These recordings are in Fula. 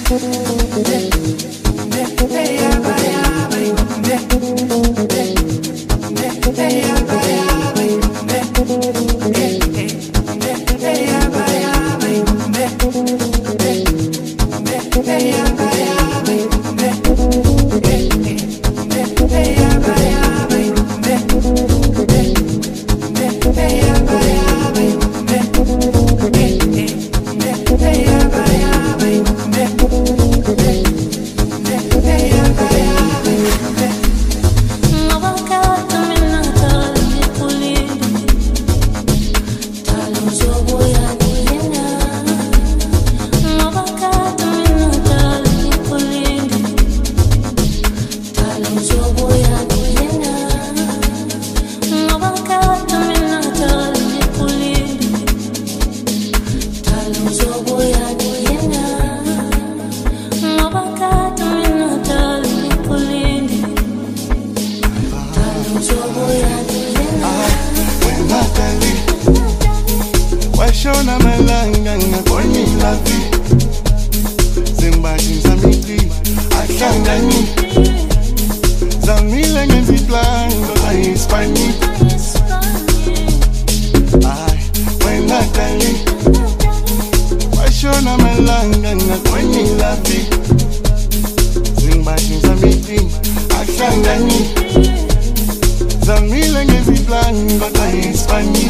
Washona malanga ngakoni lavi Zimbaji zamili ahlangani Zamile ngeziplango la Hispani Ay, wena dali Washona malanga ngakoni lavi Zimbaji zamili ahlangani Zamile ngeziplango la Hispani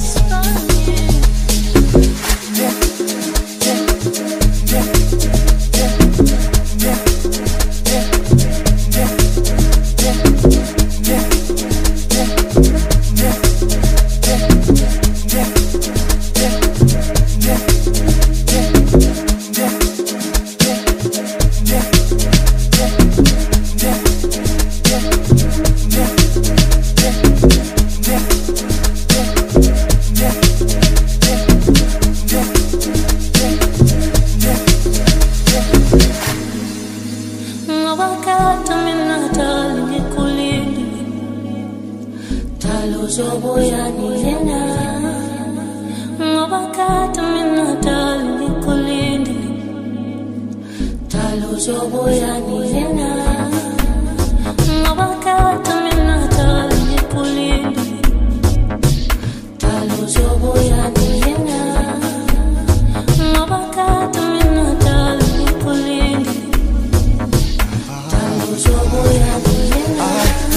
Zoboya nilena ngobakata mina dali nikulindi Talo zoboya nilena ngobakata mina dali nikulindi Talo zoboya nilena ngobakata mina dali nikulindi Talo zoboya nilena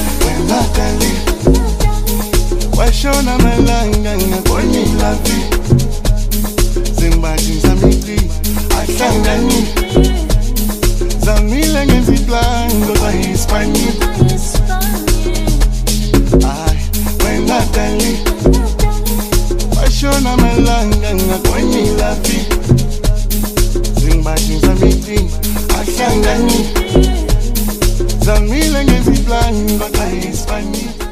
Washona malanga ngakoni lavi Zimbaji zamili ahlangani Zamile ngeziplango la Hispani Ay, wena dali Washona malanga ngakoni lavi Zimbaji zamili ahlangani Zamile ngeziplango la Hispani